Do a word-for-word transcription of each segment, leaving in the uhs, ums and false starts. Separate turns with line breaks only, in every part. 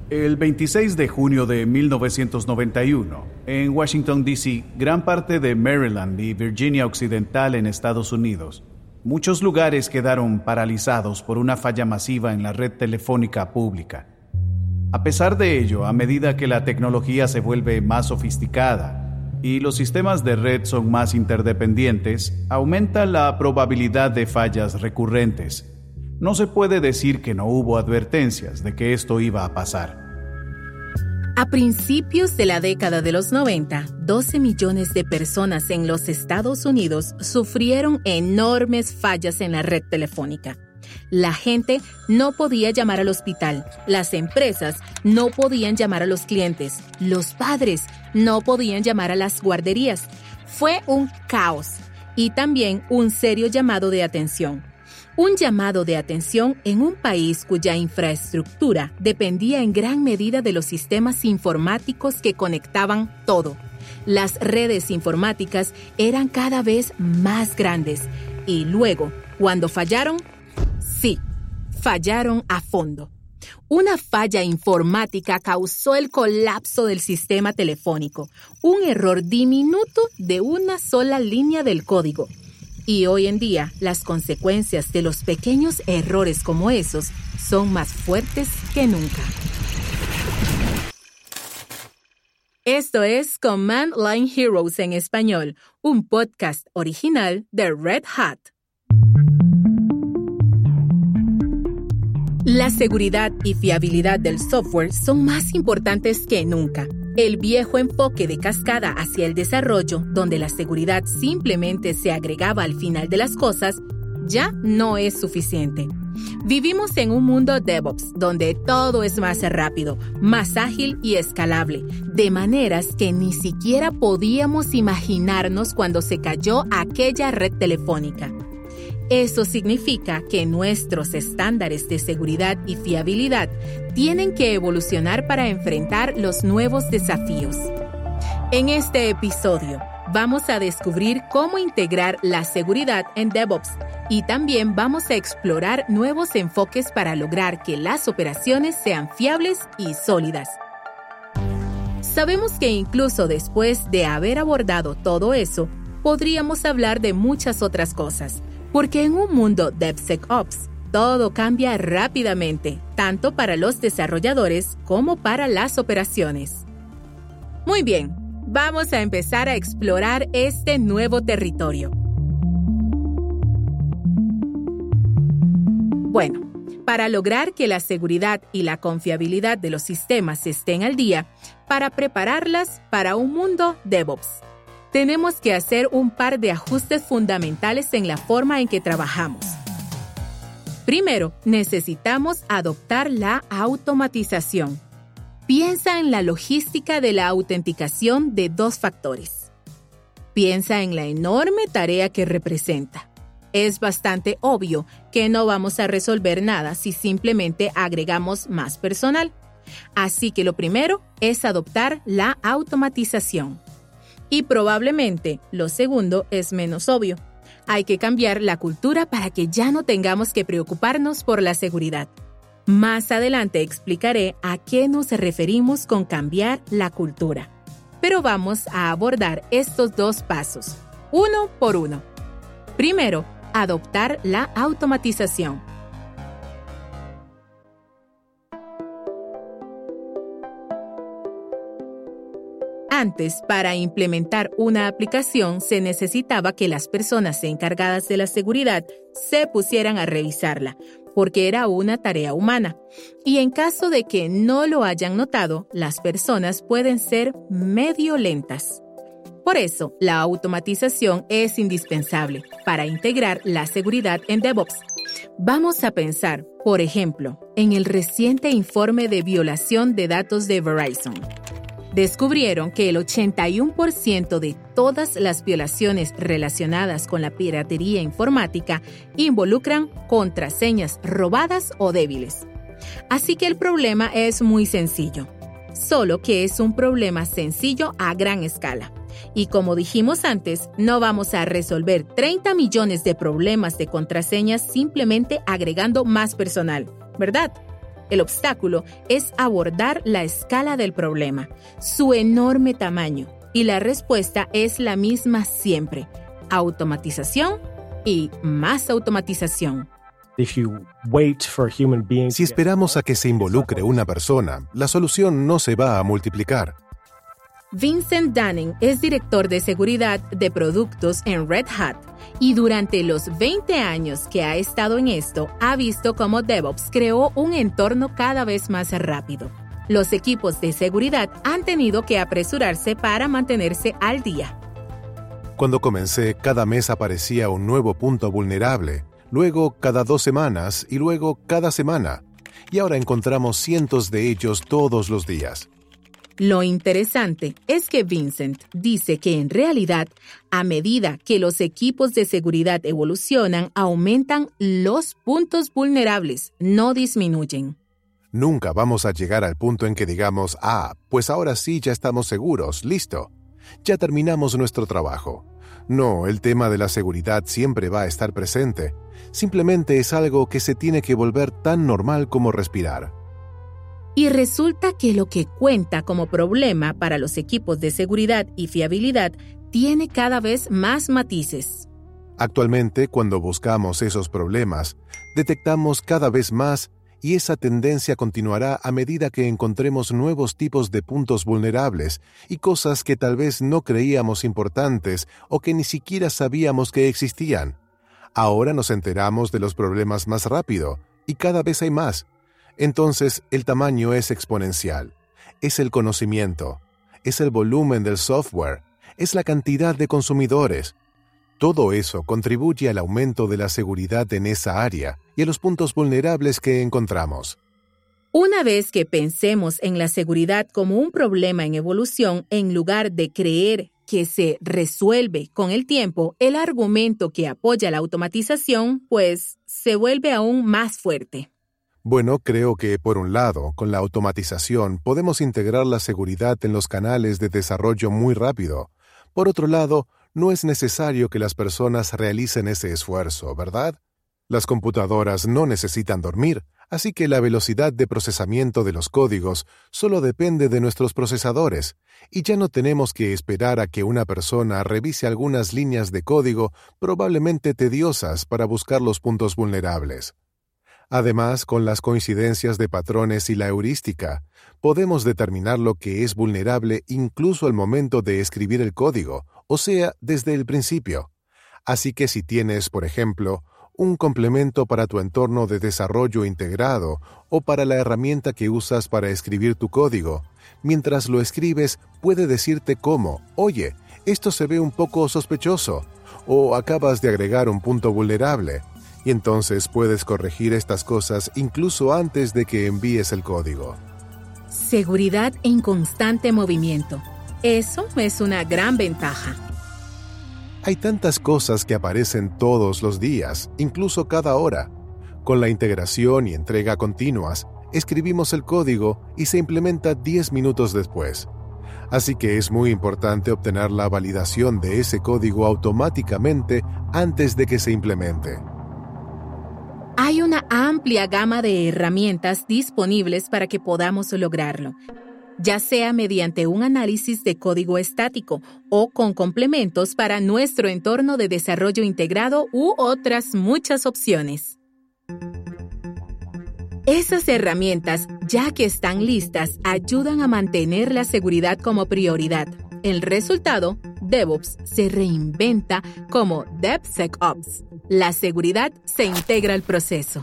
El veintiséis de junio de mil novecientos noventa y uno, en Washington, D C, gran parte de Maryland y Virginia Occidental en Estados Unidos, muchos lugares quedaron paralizados por una falla masiva en la red telefónica pública. A pesar de ello, a medida que la tecnología se vuelve más sofisticada y los sistemas de red son más interdependientes, aumenta la probabilidad de fallas recurrentes. No se puede decir que no hubo advertencias de que esto iba a pasar.
A principios de la década de los noventa, doce millones de personas en los Estados Unidos sufrieron enormes fallas en la red telefónica. La gente no podía llamar al hospital, las empresas no podían llamar a los clientes, los padres no podían llamar a las guarderías. Fue un caos y también un serio llamado de atención. Un llamado de atención en un país cuya infraestructura dependía en gran medida de los sistemas informáticos que conectaban todo. Las redes informáticas eran cada vez más grandes y luego, cuando fallaron, sí, fallaron a fondo. Una falla informática causó el colapso del sistema telefónico, un error diminuto de una sola línea del código. Y hoy en día, las consecuencias de los pequeños errores como esos son más fuertes que nunca. Esto es Command Line Heroes en español, un podcast original de Red Hat. La seguridad y fiabilidad del software son más importantes que nunca. El viejo enfoque de cascada hacia el desarrollo, donde la seguridad simplemente se agregaba al final de las cosas, ya no es suficiente. Vivimos en un mundo DevOps, donde todo es más rápido, más ágil y escalable, de maneras que ni siquiera podíamos imaginarnos cuando se cayó aquella red telefónica. Eso significa que nuestros estándares de seguridad y fiabilidad tienen que evolucionar para enfrentar los nuevos desafíos. En este episodio, vamos a descubrir cómo integrar la seguridad en DevOps y también vamos a explorar nuevos enfoques para lograr que las operaciones sean fiables y sólidas. Sabemos que incluso después de haber abordado todo eso, podríamos hablar de muchas otras cosas. Porque en un mundo DevSecOps, todo cambia rápidamente, tanto para los desarrolladores como para las operaciones. Muy bien, vamos a empezar a explorar este nuevo territorio. Bueno, para lograr que la seguridad y la confiabilidad de los sistemas estén al día, para prepararlas para un mundo DevOps, tenemos que hacer un par de ajustes fundamentales en la forma en que trabajamos. Primero, necesitamos adoptar la automatización. Piensa en la logística de la autenticación de dos factores. Piensa en la enorme tarea que representa. Es bastante obvio que no vamos a resolver nada si simplemente agregamos más personal. Así que lo primero es adoptar la automatización. Y probablemente lo segundo es menos obvio. Hay que cambiar la cultura para que ya no tengamos que preocuparnos por la seguridad. Más adelante explicaré a qué nos referimos con cambiar la cultura. Pero vamos a abordar estos dos pasos, uno por uno. Primero, adoptar la automatización. Antes, para implementar una aplicación, se necesitaba que las personas encargadas de la seguridad se pusieran a revisarla, porque era una tarea humana. Y en caso de que no lo hayan notado, las personas pueden ser medio lentas. Por eso, la automatización es indispensable para integrar la seguridad en DevOps. Vamos a pensar, por ejemplo, en el reciente informe de violación de datos de Verizon. Descubrieron que el ochenta y uno por ciento de todas las violaciones relacionadas con la piratería informática involucran contraseñas robadas o débiles. Así que el problema es muy sencillo, solo que es un problema sencillo a gran escala. Y como dijimos antes, no vamos a resolver treinta millones de problemas de contraseñas simplemente agregando más personal, ¿verdad? El obstáculo es abordar la escala del problema, su enorme tamaño, y la respuesta es la misma siempre: automatización y más automatización.
Si esperamos a que se involucre una persona, la solución no se va a multiplicar.
Vincent Dunning es director de seguridad de productos en Red Hat y durante los veinte años que ha estado en esto, ha visto cómo DevOps creó un entorno cada vez más rápido. Los equipos de seguridad han tenido que apresurarse para mantenerse al día.
Cuando comencé, cada mes aparecía un nuevo punto vulnerable, luego cada dos semanas y luego cada semana. Y ahora encontramos cientos de ellos todos los días.
Lo interesante es que Vincent dice que en realidad, a medida que los equipos de seguridad evolucionan, aumentan los puntos vulnerables, no disminuyen.
Nunca vamos a llegar al punto en que digamos, ah, pues ahora sí ya estamos seguros, listo. Ya terminamos nuestro trabajo. No, el tema de la seguridad siempre va a estar presente. Simplemente es algo que se tiene que volver tan normal como respirar.
Y resulta que lo que cuenta como problema para los equipos de seguridad y fiabilidad tiene cada vez más matices.
Actualmente, cuando buscamos esos problemas, detectamos cada vez más y esa tendencia continuará a medida que encontremos nuevos tipos de puntos vulnerables y cosas que tal vez no creíamos importantes o que ni siquiera sabíamos que existían. Ahora nos enteramos de los problemas más rápido y cada vez hay más. Entonces, el tamaño es exponencial. Es el conocimiento, es el volumen del software, es la cantidad de consumidores. Todo eso contribuye al aumento de la seguridad en esa área y a los puntos vulnerables que encontramos.
Una vez que pensemos en la seguridad como un problema en evolución, en lugar de creer que se resuelve con el tiempo, el argumento que apoya la automatización, pues, se vuelve aún más fuerte.
Bueno, creo que, por un lado, con la automatización podemos integrar la seguridad en los canales de desarrollo muy rápido. Por otro lado, no es necesario que las personas realicen ese esfuerzo, ¿verdad? Las computadoras no necesitan dormir, así que la velocidad de procesamiento de los códigos solo depende de nuestros procesadores, y ya no tenemos que esperar a que una persona revise algunas líneas de código probablemente tediosas para buscar los puntos vulnerables. Además, con las coincidencias de patrones y la heurística, podemos determinar lo que es vulnerable incluso al momento de escribir el código, o sea, desde el principio. Así que si tienes, por ejemplo, un complemento para tu entorno de desarrollo integrado o para la herramienta que usas para escribir tu código, mientras lo escribes puede decirte cómo, oye, esto se ve un poco sospechoso, o acabas de agregar un punto vulnerable. Y entonces puedes corregir estas cosas incluso antes de que envíes el código.
Seguridad en constante movimiento. Eso es una gran ventaja.
Hay tantas cosas que aparecen todos los días, incluso cada hora. Con la integración y entrega continuas, escribimos el código y se implementa diez minutos después. Así que es muy importante obtener la validación de ese código automáticamente antes de que se implemente.
Hay una amplia gama de herramientas disponibles para que podamos lograrlo, ya sea mediante un análisis de código estático o con complementos para nuestro entorno de desarrollo integrado u otras muchas opciones. Esas herramientas, ya que están listas, ayudan a mantener la seguridad como prioridad. El resultado, DevOps se reinventa como DevSecOps. La seguridad se integra al proceso.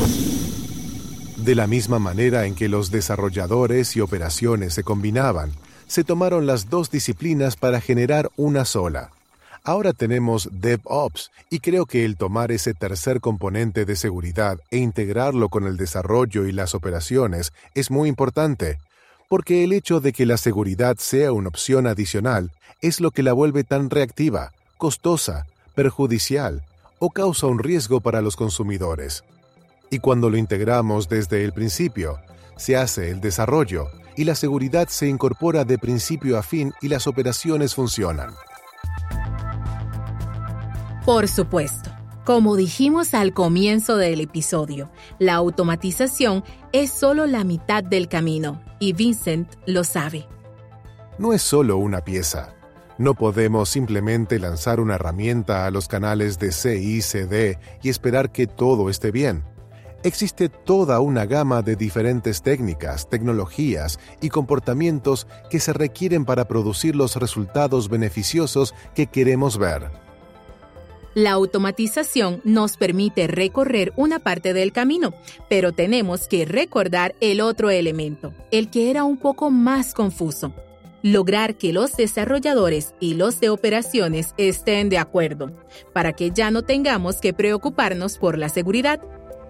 De la misma manera en que los desarrolladores y operaciones se combinaban, se tomaron las dos disciplinas para generar una sola. Ahora tenemos DevOps y creo que el tomar ese tercer componente de seguridad e integrarlo con el desarrollo y las operaciones es muy importante, porque el hecho de que la seguridad sea una opción adicional es lo que la vuelve tan reactiva, costosa, perjudicial o causa un riesgo para los consumidores. Y cuando lo integramos desde el principio, se hace el desarrollo y la seguridad se incorpora de principio a fin y las operaciones funcionan.
Por supuesto, Como dijimos al comienzo del episodio, la automatización es solo la mitad del camino, y Vincent lo sabe.
No es solo una pieza. No podemos simplemente lanzar una herramienta a los canales de C I C D y esperar que todo esté bien. Existe toda una gama de diferentes técnicas, tecnologías y comportamientos que se requieren para producir los resultados beneficiosos que queremos ver.
La automatización nos permite recorrer una parte del camino, pero tenemos que recordar el otro elemento, el que era un poco más confuso. Lograr que los desarrolladores y los de operaciones estén de acuerdo, para que ya no tengamos que preocuparnos por la seguridad.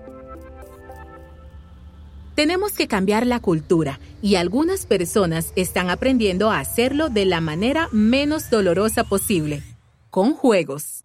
Tenemos que cambiar la cultura, y algunas personas están aprendiendo a hacerlo de la manera menos dolorosa posible, con juegos.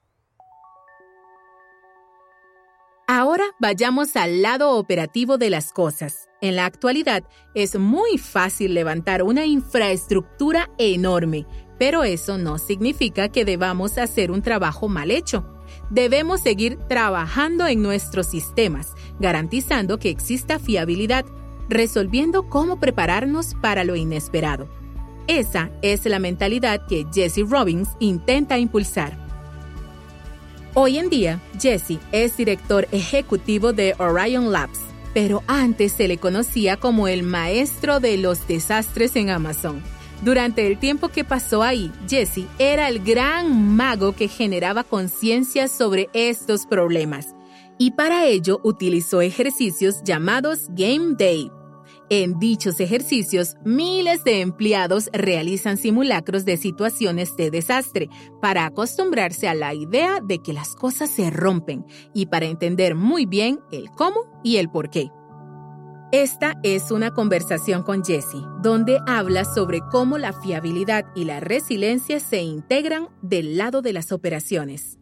Ahora vayamos al lado operativo de las cosas. En la actualidad es muy fácil levantar una infraestructura enorme, pero eso no significa que debamos hacer un trabajo mal hecho. Debemos seguir trabajando en nuestros sistemas, garantizando que exista fiabilidad, resolviendo cómo prepararnos para lo inesperado. Esa es la mentalidad que Jesse Robbins intenta impulsar. Hoy en día, Jesse es director ejecutivo de Orion Labs, pero antes se le conocía como el maestro de los desastres en Amazon. Durante el tiempo que pasó ahí, Jesse era el gran mago que generaba conciencia sobre estos problemas, y para ello utilizó ejercicios llamados Game Day. En dichos ejercicios, miles de empleados realizan simulacros de situaciones de desastre para acostumbrarse a la idea de que las cosas se rompen y para entender muy bien el cómo y el por qué. Esta es una conversación con Jesse, donde habla sobre cómo la fiabilidad y la resiliencia se integran del lado de las operaciones.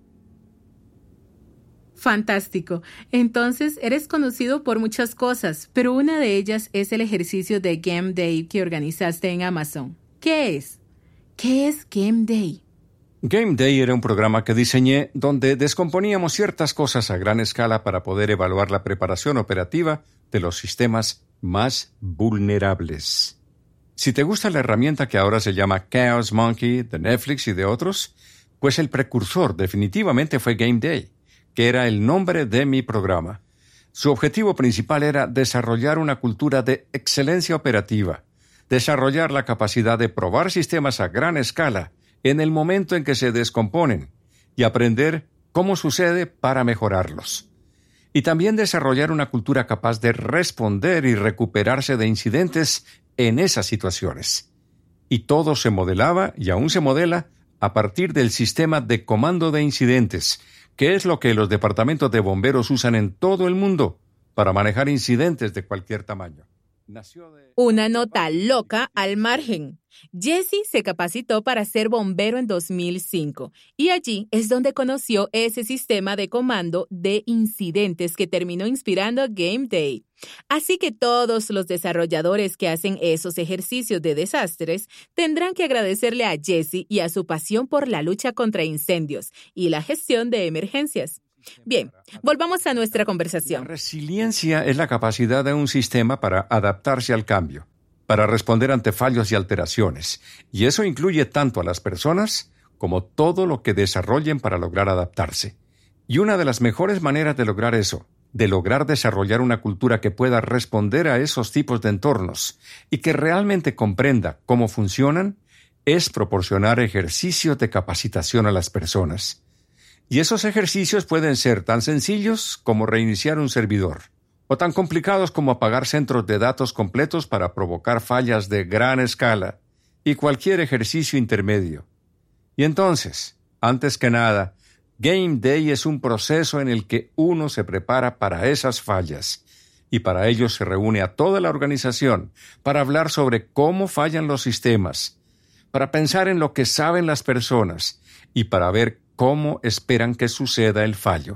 Fantástico. Entonces, eres conocido por muchas cosas, pero una de ellas es el ejercicio de Game Day que organizaste en Amazon. ¿Qué es? ¿Qué es Game Day?
Game Day era un programa que diseñé donde descomponíamos ciertas cosas a gran escala para poder evaluar la preparación operativa de los sistemas más vulnerables. Si te gusta la herramienta que ahora se llama Chaos Monkey de Netflix y de otros, pues el precursor definitivamente fue Game Day, que era el nombre de mi programa. Su objetivo principal era desarrollar una cultura de excelencia operativa, desarrollar la capacidad de probar sistemas a gran escala en el momento en que se descomponen y aprender cómo sucede para mejorarlos. Y también desarrollar una cultura capaz de responder y recuperarse de incidentes en esas situaciones. Y todo se modelaba y aún se modela a partir del sistema de comando de incidentes, que es lo que los departamentos de bomberos usan en todo el mundo para manejar incidentes de cualquier tamaño. Nació de...
Una nota loca al margen. Jesse se capacitó para ser bombero en dos mil cinco y allí es donde conoció ese sistema de comando de incidentes que terminó inspirando Game Day. Así que todos los desarrolladores que hacen esos ejercicios de desastres tendrán que agradecerle a Jesse y a su pasión por la lucha contra incendios y la gestión de emergencias. Bien, volvamos a nuestra conversación.
La resiliencia es la capacidad de un sistema para adaptarse al cambio, para responder ante fallos y alteraciones, y eso incluye tanto a las personas como todo lo que desarrollen para lograr adaptarse. Y una de las mejores maneras de lograr eso, de lograr desarrollar una cultura que pueda responder a esos tipos de entornos y que realmente comprenda cómo funcionan, es proporcionar ejercicios de capacitación a las personas. Y esos ejercicios pueden ser tan sencillos como reiniciar un servidor, o tan complicados como apagar centros de datos completos para provocar fallas de gran escala, y cualquier ejercicio intermedio. Y entonces, antes que nada, Game Day es un proceso en el que uno se prepara para esas fallas, y para ello se reúne a toda la organización para hablar sobre cómo fallan los sistemas, para pensar en lo que saben las personas, y para ver cómo esperan que suceda el fallo.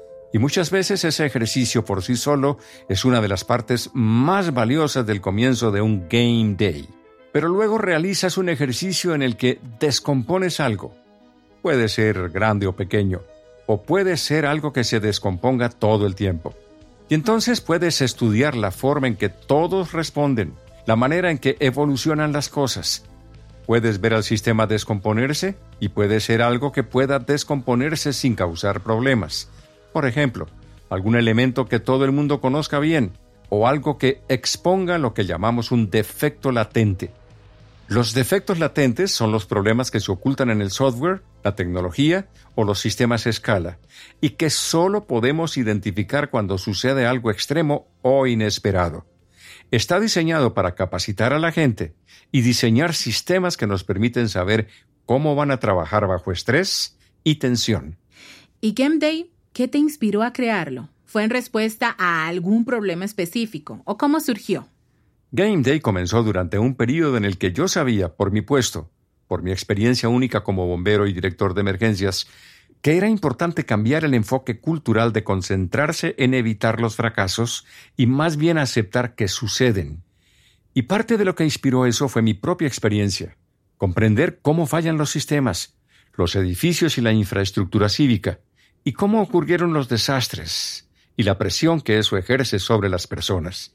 Y muchas veces ese ejercicio por sí solo es una de las partes más valiosas del comienzo de un Game Day. Pero luego realizas un ejercicio en el que descompones algo. Puede ser grande o pequeño. o puede ser algo que se descomponga todo el tiempo. Y entonces puedes estudiar la forma en que todos responden, la manera en que evolucionan las cosas. Puedes ver al sistema descomponerse y puede ser algo que pueda descomponerse sin causar problemas. Por ejemplo, algún elemento que todo el mundo conozca bien o algo que exponga lo que llamamos un defecto latente. Los defectos latentes son los problemas que se ocultan en el software, la tecnología o los sistemas a escala y que solo podemos identificar cuando sucede algo extremo o inesperado. Está diseñado para capacitar a la gente y diseñar sistemas que nos permiten saber cómo van a trabajar bajo estrés y tensión.
¿Y GameDay? ¿Qué te inspiró a crearlo? ¿Fue en respuesta a algún problema específico o cómo surgió?
GameDay comenzó durante un periodo en el que yo sabía, por mi puesto, por mi experiencia única como bombero y director de emergencias, que era importante cambiar el enfoque cultural de concentrarse en evitar los fracasos y más bien aceptar que suceden. Y parte de lo que inspiró eso fue mi propia experiencia, comprender cómo fallan los sistemas, los edificios y la infraestructura cívica, y cómo ocurrieron los desastres, y la presión que eso ejerce sobre las personas.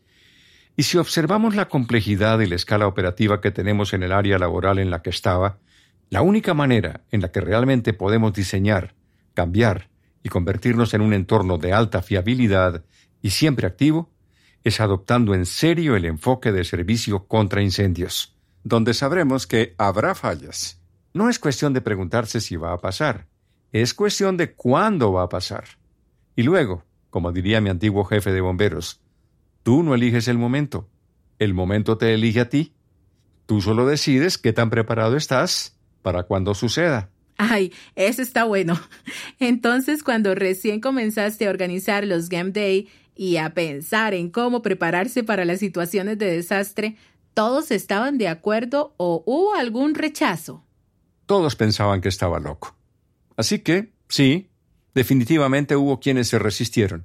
Y si observamos la complejidad y la escala operativa que tenemos en el área laboral en la que estaba, la única manera en la que realmente podemos diseñar, cambiar y convertirnos en un entorno de alta fiabilidad y siempre activo es adoptando en serio el enfoque de servicio contra incendios, donde sabremos que habrá fallas. No es cuestión de preguntarse si va a pasar, es cuestión de cuándo va a pasar. Y luego, como diría mi antiguo jefe de bomberos, tú no eliges el momento, el momento te elige a ti. Tú solo decides qué tan preparado estás para cuando suceda.
Ay, eso está bueno. Entonces, cuando recién comenzaste a organizar los GameDay y a pensar en cómo prepararse para las situaciones de desastre, ¿todos estaban de acuerdo o hubo algún rechazo?
Todos pensaban que estaba loco. Así que, sí, definitivamente hubo quienes se resistieron.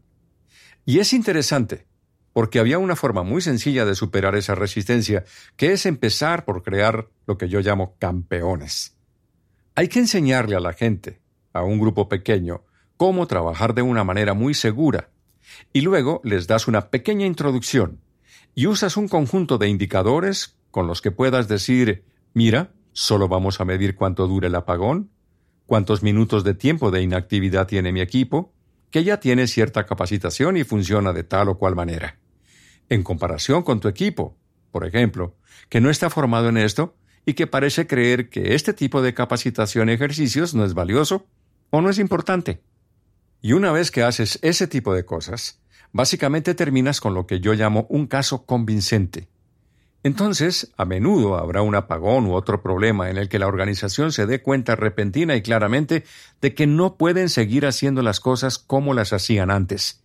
Y es interesante, porque había una forma muy sencilla de superar esa resistencia, que es empezar por crear lo que yo llamo campeones. Hay que enseñarle a la gente, a un grupo pequeño, cómo trabajar de una manera muy segura, y luego les das una pequeña introducción, y usas un conjunto de indicadores con los que puedas decir, mira, solo vamos a medir cuánto dura el apagón, cuántos minutos de tiempo de inactividad tiene mi equipo, que ya tiene cierta capacitación y funciona de tal o cual manera. En comparación con tu equipo, por ejemplo, que no está formado en esto y que parece creer que este tipo de capacitación y ejercicios no es valioso o no es importante. Y una vez que haces ese tipo de cosas, básicamente terminas con lo que yo llamo un caso convincente. Entonces, a menudo habrá un apagón u otro problema en el que la organización se dé cuenta repentina y claramente de que no pueden seguir haciendo las cosas como las hacían antes.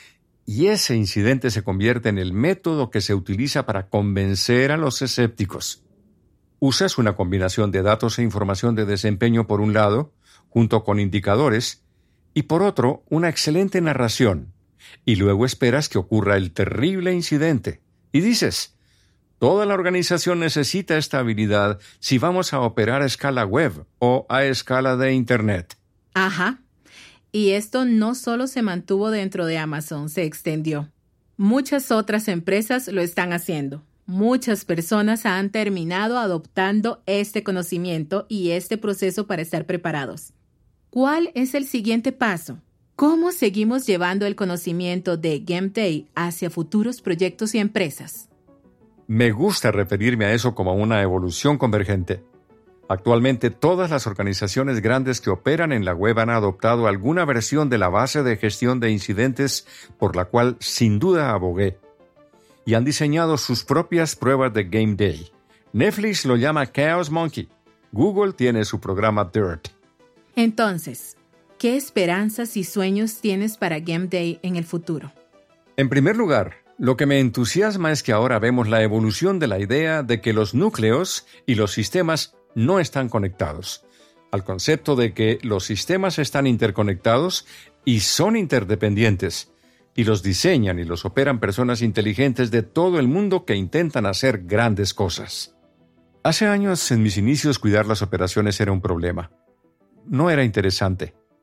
Y ese incidente se convierte en el método que se utiliza para convencer a los escépticos. Usas una combinación de datos e información de desempeño por un lado, junto con indicadores, y por otro, una excelente narración, y luego esperas que ocurra el terrible incidente, y dices, toda la organización necesita esta habilidad si vamos a operar a escala web o a escala de Internet.
Ajá. Y esto no solo se mantuvo dentro de Amazon, se extendió. Muchas otras empresas lo están haciendo. Muchas personas han terminado adoptando este conocimiento y este proceso para estar preparados. ¿Cuál es el siguiente paso? ¿Cómo seguimos llevando el conocimiento de GameDay hacia futuros proyectos y empresas?
Me gusta referirme a eso como una evolución convergente. Actualmente todas las organizaciones grandes que operan en la web han adoptado alguna versión de la base de gestión de incidentes por la cual sin duda abogué, y han diseñado sus propias pruebas de GameDay. Netflix lo llama Chaos Monkey. Google tiene su programa DIRT.
Entonces, ¿qué esperanzas y sueños tienes para GameDay en el futuro?
En primer lugar, lo que me entusiasma es que ahora vemos la evolución de la idea de que los núcleos y los sistemas no están conectados, al concepto de que los sistemas están interconectados y son interdependientes, y los diseñan y los operan personas inteligentes de todo el mundo que intentan hacer grandes cosas. Hace años, en mis inicios, cuidar las operaciones era un problema. No era interesante.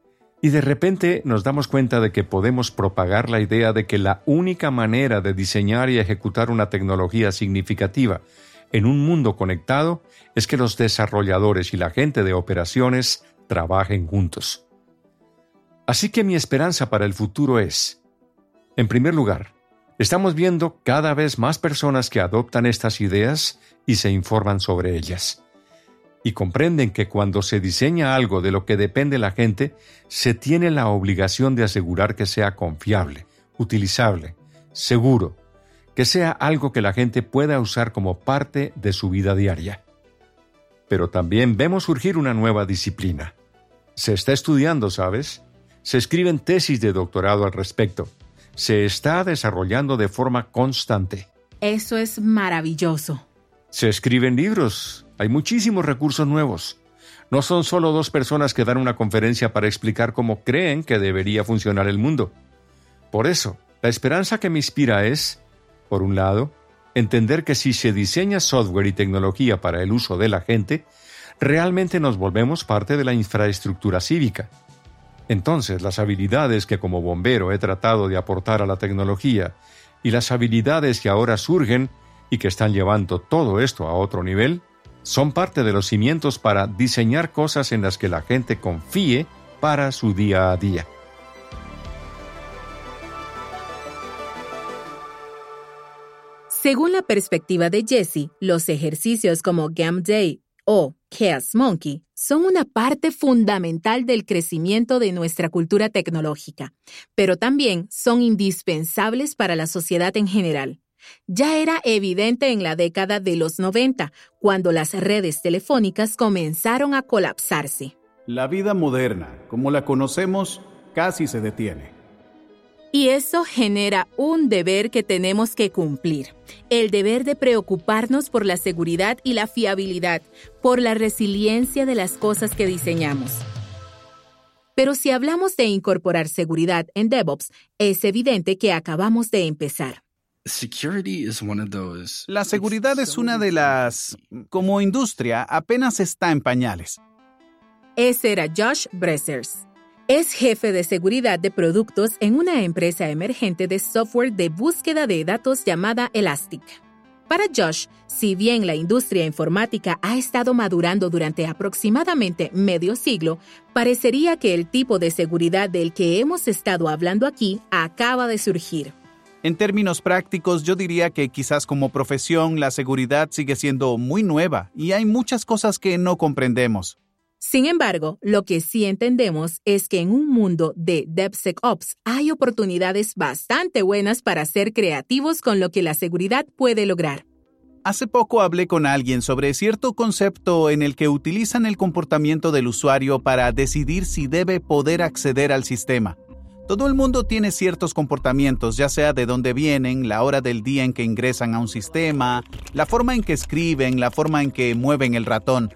Y de repente nos damos cuenta de que podemos propagar la idea de que la única manera de diseñar y ejecutar una tecnología significativa en un mundo conectado es que los desarrolladores y la gente de operaciones trabajen juntos. Así que mi esperanza para el futuro es, en primer lugar, estamos viendo cada vez más personas que adoptan estas ideas y se informan sobre ellas. Y comprenden que cuando se diseña algo de lo que depende la gente, se tiene la obligación de asegurar que sea confiable, utilizable, seguro, que sea algo que la gente pueda usar como parte de su vida diaria. Pero también vemos surgir una nueva disciplina. Se está estudiando, ¿sabes? Se escriben tesis de doctorado al respecto. Se está desarrollando de forma constante.
Eso es maravilloso.
Se escriben libros. Hay muchísimos recursos nuevos. No son solo dos personas que dan una conferencia para explicar cómo creen que debería funcionar el mundo. Por eso, la esperanza que me inspira es, por un lado, entender que si se diseña software y tecnología para el uso de la gente, realmente nos volvemos parte de la infraestructura cívica. Entonces, las habilidades que como bombero he tratado de aportar a la tecnología y las habilidades que ahora surgen y que están llevando todo esto a otro nivel, son parte de los cimientos para diseñar cosas en las que la gente confíe para su día a día.
Según la perspectiva de Jesse, los ejercicios como Game Day o Chaos Monkey son una parte fundamental del crecimiento de nuestra cultura tecnológica, pero también son indispensables para la sociedad en general. Ya era evidente en la década de los noventa, cuando las redes telefónicas comenzaron a colapsarse.
La vida moderna, como la conocemos, casi se detiene.
Y eso genera un deber que tenemos que cumplir. El deber de preocuparnos por la seguridad y la fiabilidad, por la resiliencia de las cosas que diseñamos. Pero si hablamos de incorporar seguridad en DevOps, es evidente que acabamos de empezar.
La seguridad es una de las... Como industria, apenas está en pañales.
Ese era Josh Bressers. Es jefe de seguridad de productos en una empresa emergente de software de búsqueda de datos llamada Elastic. Para Josh, si bien la industria informática ha estado madurando durante aproximadamente medio siglo, parecería que el tipo de seguridad del que hemos estado hablando aquí acaba de surgir.
En términos prácticos, yo diría que quizás como profesión la seguridad sigue siendo muy nueva y hay muchas cosas que no comprendemos.
Sin embargo, lo que sí entendemos es que en un mundo de DevSecOps hay oportunidades bastante buenas para ser creativos con lo que la seguridad puede lograr.
Hace poco hablé con alguien sobre cierto concepto en el que utilizan el comportamiento del usuario para decidir si debe poder acceder al sistema. Todo el mundo tiene ciertos comportamientos, ya sea de dónde vienen, la hora del día en que ingresan a un sistema, la forma en que escriben, la forma en que mueven el ratón.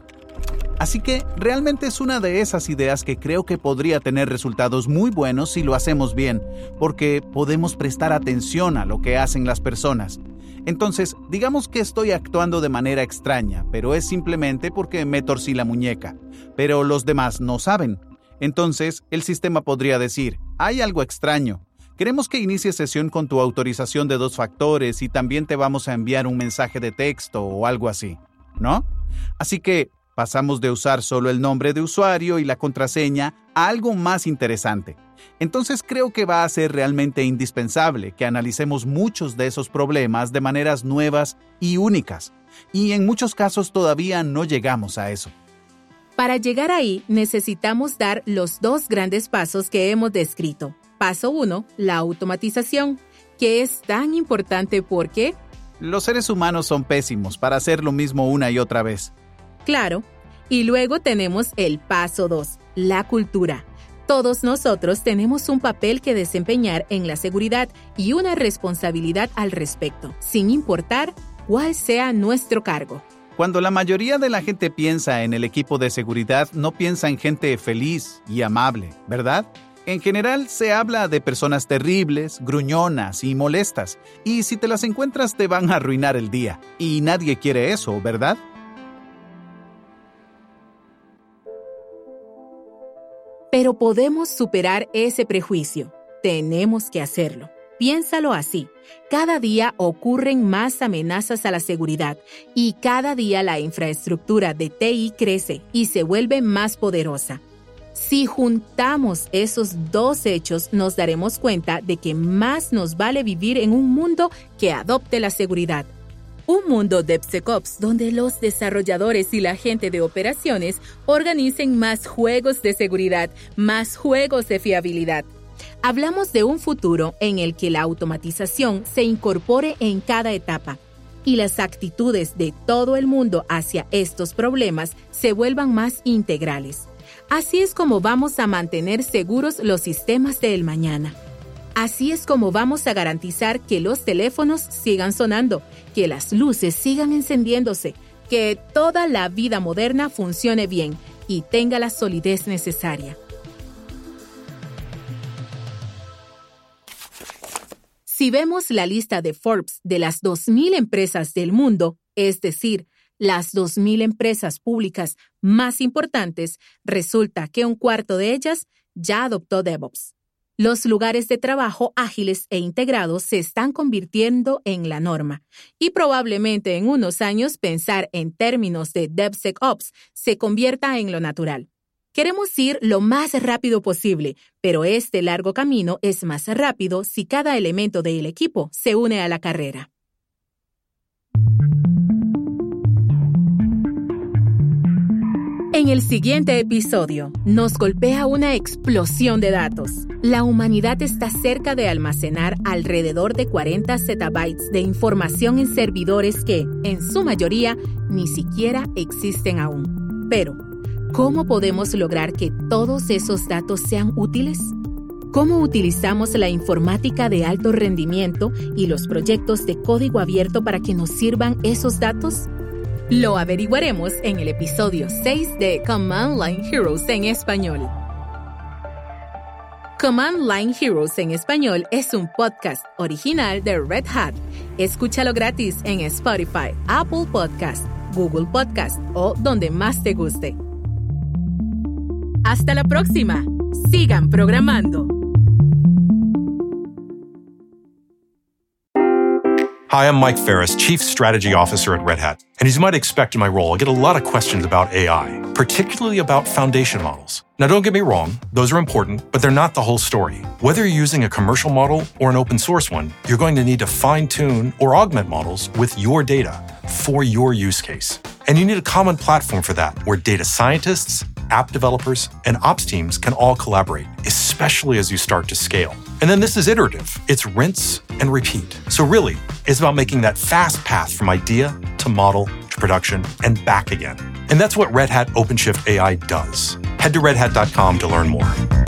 Así que realmente es una de esas ideas que creo que podría tener resultados muy buenos si lo hacemos bien, porque podemos prestar atención a lo que hacen las personas. Entonces, digamos que estoy actuando de manera extraña, pero es simplemente porque me torcí la muñeca. Pero los demás no saben. Entonces, el sistema podría decir, hay algo extraño. Queremos que inicies sesión con tu autorización de dos factores y también te vamos a enviar un mensaje de texto o algo así, ¿no? Así que pasamos de usar solo el nombre de usuario y la contraseña a algo más interesante. Entonces creo que va a ser realmente indispensable que analicemos muchos de esos problemas de maneras nuevas y únicas. Y en muchos casos todavía no llegamos a eso.
Para llegar ahí, necesitamos dar los dos grandes pasos que hemos descrito. Paso uno, la automatización, que es tan importante porque...
Los seres humanos son pésimos para hacer lo mismo una y otra vez.
Claro. Y luego tenemos el paso dos, la cultura. Todos nosotros tenemos un papel que desempeñar en la seguridad y una responsabilidad al respecto, sin importar cuál sea nuestro cargo.
Cuando la mayoría de la gente piensa en el equipo de seguridad, no piensa en gente feliz y amable, ¿verdad? En general se habla de personas terribles, gruñonas y molestas, y si te las encuentras te van a arruinar el día. Y nadie quiere eso, ¿verdad?
Pero podemos superar ese prejuicio. Tenemos que hacerlo. Piénsalo así. Cada día ocurren más amenazas a la seguridad y cada día la infraestructura de T I crece y se vuelve más poderosa. Si juntamos esos dos hechos, nos daremos cuenta de que más nos vale vivir en un mundo que adopte la seguridad. Un mundo DevSecOps donde los desarrolladores y la gente de operaciones organicen más juegos de seguridad, más juegos de fiabilidad. Hablamos de un futuro en el que la automatización se incorpore en cada etapa y las actitudes de todo el mundo hacia estos problemas se vuelvan más integrales. Así es como vamos a mantener seguros los sistemas del mañana. Así es como vamos a garantizar que los teléfonos sigan sonando, que las luces sigan encendiéndose, que toda la vida moderna funcione bien y tenga la solidez necesaria. Si vemos la lista de Forbes de las dos mil empresas del mundo, es decir, las dos mil empresas públicas más importantes, resulta que un cuarto de ellas ya adoptó DevOps. Los lugares de trabajo ágiles e integrados se están convirtiendo en la norma y probablemente en unos años pensar en términos de DevSecOps se convierta en lo natural. Queremos ir lo más rápido posible, pero este largo camino es más rápido si cada elemento del equipo se une a la carrera. En el siguiente episodio, nos golpea una explosión de datos. La humanidad está cerca de almacenar alrededor de cuarenta zettabytes de información en servidores que, en su mayoría, ni siquiera existen aún. Pero, ¿cómo podemos lograr que todos esos datos sean útiles? ¿Cómo utilizamos la informática de alto rendimiento y los proyectos de código abierto para que nos sirvan esos datos? Lo averiguaremos en el episodio seis de Command Line Heroes en español. Command Line Heroes en español es un podcast original de Red Hat. Escúchalo gratis en Spotify, Apple Podcast, Google Podcast o donde más te guste. Hasta la próxima. Sigan programando.
Hi, I'm Mike Ferris, Chief Strategy Officer at Red Hat. And as you might expect in my role, I get a lot of questions about A I, particularly about foundation models. Now, don't get me wrong, those are important, but they're not the whole story. Whether you're using a commercial model or an open source one, you're going to need to fine-tune or augment models with your data for your use case. And you need a common platform for that, where data scientists, app developers, and ops teams can all collaborate, especially as you start to scale. And then this is iterative. It's rinse and repeat. So really, it's about making that fast path from idea to model to production and back again. And that's what Red Hat OpenShift A I does. Head to red hat dot com to learn more.